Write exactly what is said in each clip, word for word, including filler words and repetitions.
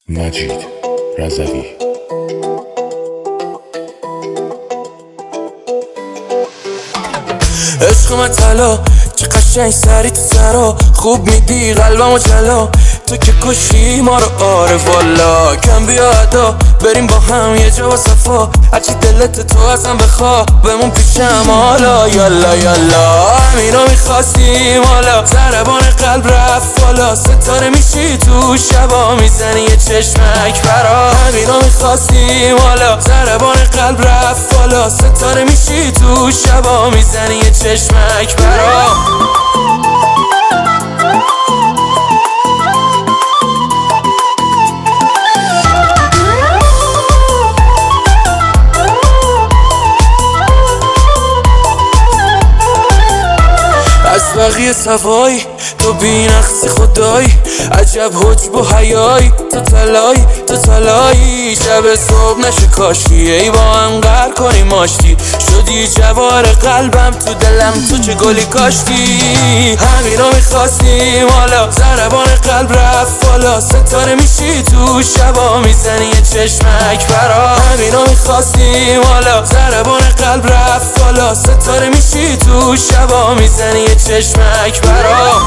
مجید رضوی. عشق من طلا چه قشنگ سری تو سرا، خوب میدی قلبمو جلا، تو که کشی ما رو. آره والا کم بیا ادا بریم با هم یه جا با صفا، هرچی دلت تو ازم بخوا بمون پیشم حالا. یالا یالا همینو میخواستیم حالا، ضربان قلب رفت بالا، ستاره میشی تو شبا میزنی یه چشمک برا. همینو میخواستیم حالا، ضربان قلب رفت بالا، ستاره میشی تو شبا میزنی یه چشمک برا. از بقیه سوای تو بی نقصی خدایی، عجب حجب و حیایی، تو تلایی تو تلایی، شب صبح نشه کاشی ای با هم قهر کنیم آشتی، شدی جوار قلبم تو دلم تو چه گلی کاشتی. همینو میخواستیم حالا، ضربان قلب رفت بالا، ستاره میشی تو شبا میزنی یه چشمک برا. همینو میخواستیم حالا، ضربان قلب رفت بالا، ستاره میشی تو شبا میزنی یه چشمک برا.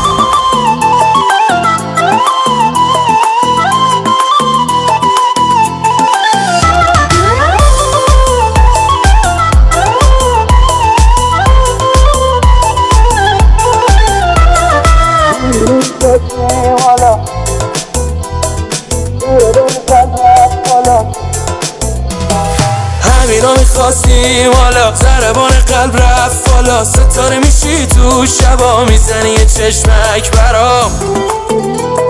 همینو میخواستیم حالا، ضربان قلب رفت بالا، ستاره میشی تو شبا میزنی یه چشمک برام.